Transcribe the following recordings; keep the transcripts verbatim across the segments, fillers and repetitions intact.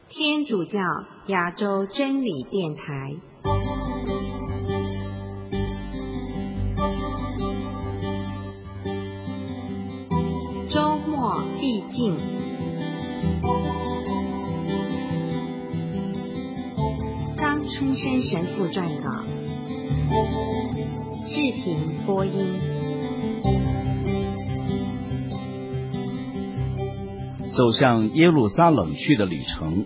天主教亚洲真理电台。周末必进。张春生神父撰稿，志平播音。 走向耶路撒冷去的旅程。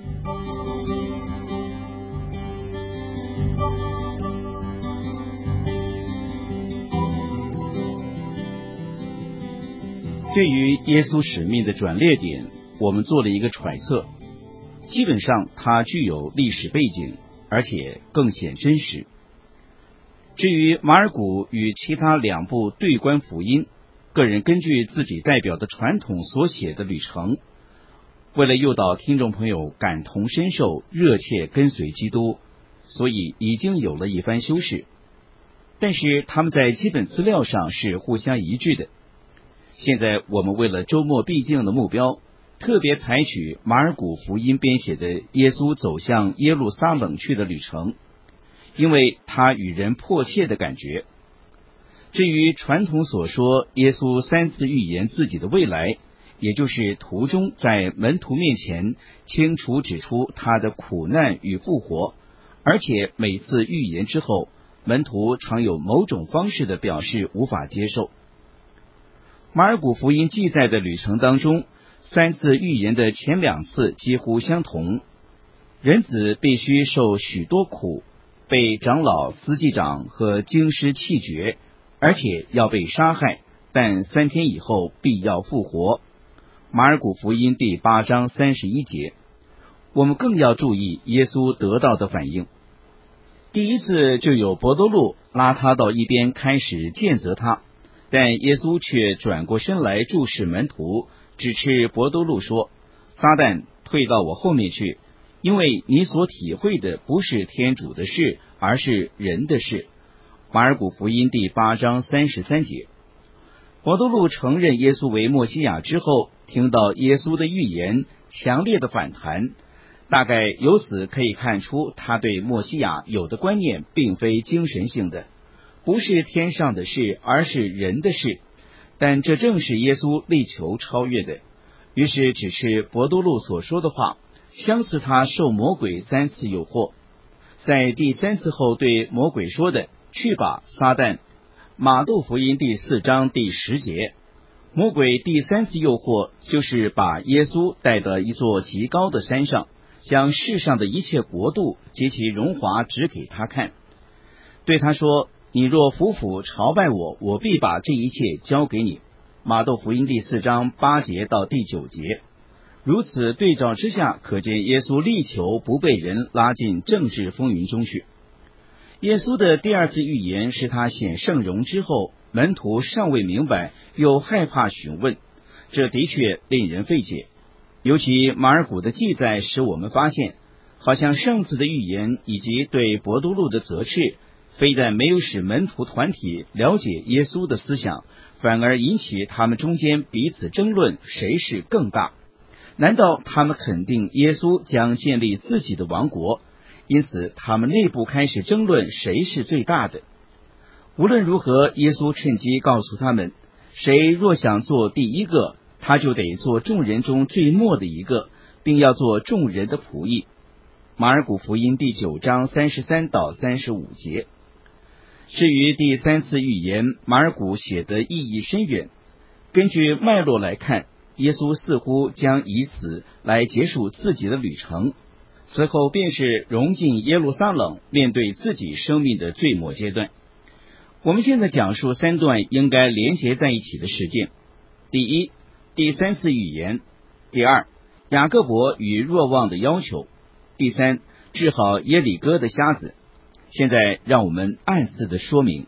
对于耶稣使命的转捩点，我们做了一个揣测，基本上它具有历史背景，而且更显真实。至于马尔谷与其他两部对观福音，个人根据自己代表的传统所写的旅程，为了诱导听众朋友感同身受，热切跟随基督，所以已经有了一番修饰。但是他们在基本资料上是互相一致的。现在我们为了周末必经的目标，特别采取马尔谷福音编写的耶稣走向耶路撒冷去的旅程，因为他与人迫切的感觉。至于传统所说耶稣三次预言自己的未来，也就是途中在门徒面前清楚指出他的苦难与复活，而且每次预言之后，门徒常有某种方式的表示无法接受。马尔谷福音记载的旅程当中，三次预言的前两次几乎相同，人子必须受许多苦，被长老、司祭长和经师弃绝，而且要被杀害，但三天以后必要复活。马尔谷福音第八章三十一节，我们更要注意耶稣得到的反应。第一次就有伯多禄拉他到一边开始谴责他，但耶稣却转过身来注视门徒，指斥伯多禄说：撒旦，退到我后面去，因为你所体会的不是天主的事，而是人的事。马尔谷福音第八章三十三节。伯多禄承认耶稣为默西亚之后，听到耶稣的预言，强烈的反弹，大概由此可以看出他对默西亚有的观念并非精神性的，不是天上的事，而是人的事，但这正是耶稣力求超越的。于是只是伯多禄所说的话，相似他受魔鬼三次诱惑，在第三次后对魔鬼说的：去吧，撒旦。马窦福音第四章第十节，魔鬼第三次诱惑就是把耶稣带到一座极高的山上，将世上的一切国度及其荣华指给他看，对他说：你若俯伏朝拜我，我必把这一切交给你。马窦福音第四章八节到第九节。如此对照之下，可见耶稣力求不被人拉进政治风云中去。耶稣的第二次预言是他显圣容之后，门徒尚未明白，又害怕询问，这的确令人费解。尤其马尔谷的记载使我们发现，好像上次的预言以及对伯多禄的责斥，非但没有使门徒团体了解耶稣的思想，反而引起他们中间彼此争论谁是更大。难道他们肯定耶稣将建立自己的王国，因此他们内部开始争论谁是最大的？无论如何，耶稣趁机告诉他们，谁若想做第一个，他就得做众人中最末的一个，并要做众人的仆役。马尔谷福音第九章三十三到三十五节。至于第三次预言，马尔谷写的意义深远。根据脉络来看，耶稣似乎将以此来结束自己的旅程，此后便是融进耶路撒冷，面对自己生命的最末阶段。我们现在讲述三段应该连结在一起的事件：第一，第三次预言；第二，雅各伯与若望的要求；第三，治好耶里哥的瞎子。现在让我们按次的说明。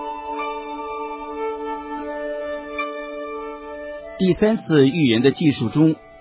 第三次预言的记述中，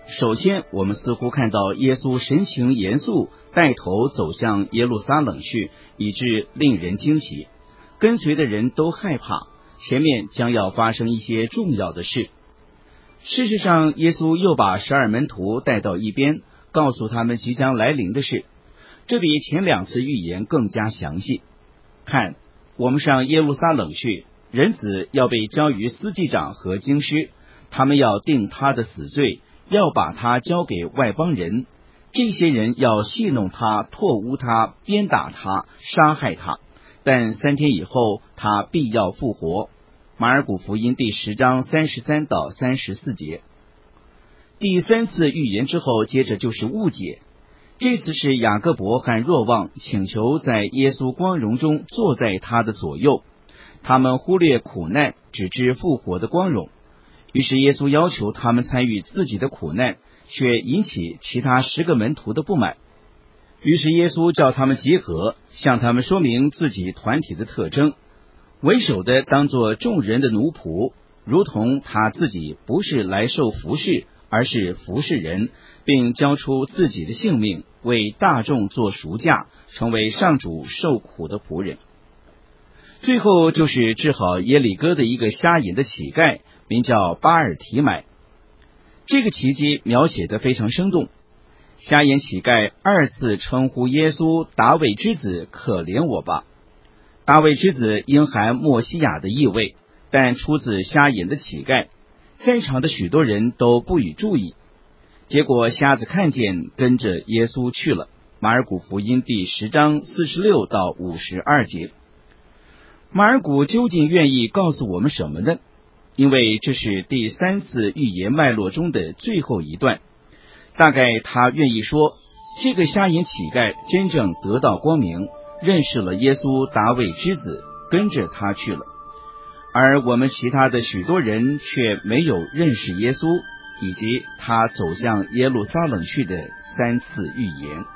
首先，我们似乎看到耶稣神情严肃，带头走向耶路撒冷去，以致令人惊奇。跟随的人都害怕，前面将要发生一些重要的事。事实上，耶稣又把十二门徒带到一边，告诉他们即将来临的事。这比前两次预言更加详细。看，我们上耶路撒冷去，人子要被交于司祭长和经师，他们要定他的死罪，要把他交给外邦人。这些人要戏弄他，唾污他，鞭打他，杀害他。但三天以后，他必要复活。马尔谷福音第十章三十三到三十四节。第三次预言之后，接着就是误解。这次是雅各伯和若望请求在耶稣光荣中坐在他的左右，他们忽略苦难，只知复活的光荣。于是耶稣要求他们参与自己的苦难，却引起其他十个门徒的不满。于是耶稣叫他们集合，向他们说明自己团体的特征，为首的当作众人的奴仆，如同他自己不是来受服侍，而是服侍人，并交出自己的性命，为大众做赎价，成为上主受苦的仆人。最后就是治好耶里哥的一个瞎眼的乞丐，名叫巴尔提买。这个奇迹描写得非常生动。瞎眼乞丐二次称呼耶稣大卫之子，可怜我吧。大卫之子因含默西亚的意味，但出自瞎眼的乞丐，在场的许多人都不予注意。结果瞎子看见，跟着耶稣去了。马尔谷福音第十章四十六到五十二节。马尔谷究竟愿意告诉我们什么呢？因为这是第三次预言脉络中的最后一段，大概他愿意说，这个瞎眼乞丐真正得到光明，认识了耶稣大卫之子，跟着他去了。而我们其他的许多人却没有认识耶稣，以及他走向耶路撒冷去的三次预言。